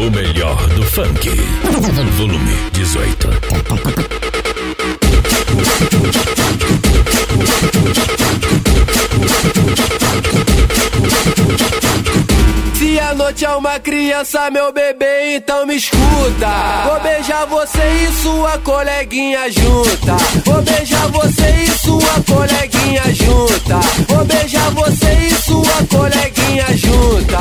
O melhor do funk. Volume 18. Se a noite é uma criança, meu bebê, então me escuta. Vou beijar você e sua coleguinha junta. Vou beijar você e sua coleguinha junta. Vou beijar você e sua coleguinha junta.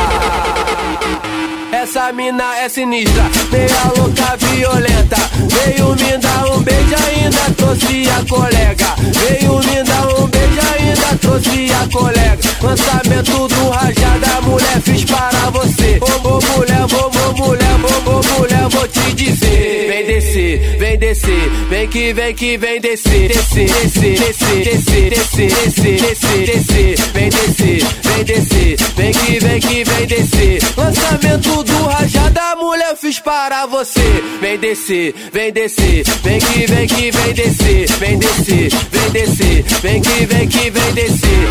Essa mina é sinistra, meia louca, violenta. Veio me dar um beijo, ainda trouxe a colega. Veio me dar um beijo, ainda trouxe a colega. Lançamento do Rajada, mulher, fiz para você. Ô mulher, mulher, vou te dizer. Vem descer, vem descer, vem que vem descer. Descer, descer, descer, descer, descer, descer, descer. Vem descer, vem descer, vem que vem descer. Lançamento do Rajada, mulher, fiz para você. Vem descer, vem descer, vem que vem descer. Vem descer, vem descer, vem que vem descer.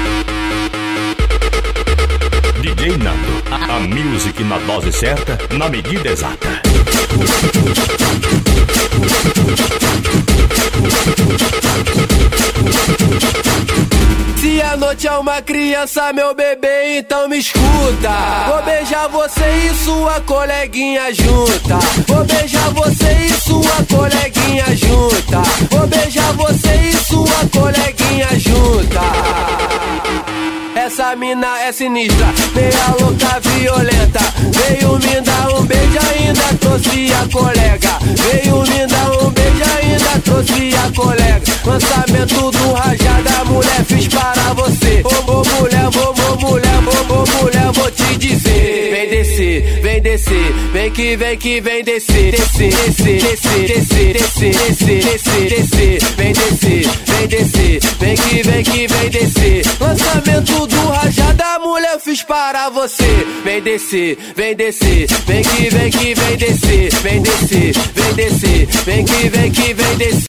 DJ Nando, a music na dose certa, na medida exata. Se a noite é uma criança, meu bebê, então me escuta. Vou beijar você e sua coleguinha junta. Vou beijar você e sua coleguinha junta. Vou beijar você e sua coleguinha junta. Essa mina é sinistra, meia louca, violenta. Veio me dar um beijo, ainda trouxe a colega. Veio me dar um beijo, ainda trouxe a colega. Lançamento do Rajada, mulher, fiz para você. Ô mulher, vou te dizer. Vem descer, vem descer, vem que vem descer. Descer, descer, descer, descer, descer, descer, descer, descer. Vem descer, vem descer, vem que vem descer. Lançamento do Rajada, mulher, fiz para você. Vem descer, vem descer, vem que vem descer. Vem descer, vem descer, vem que vem descer.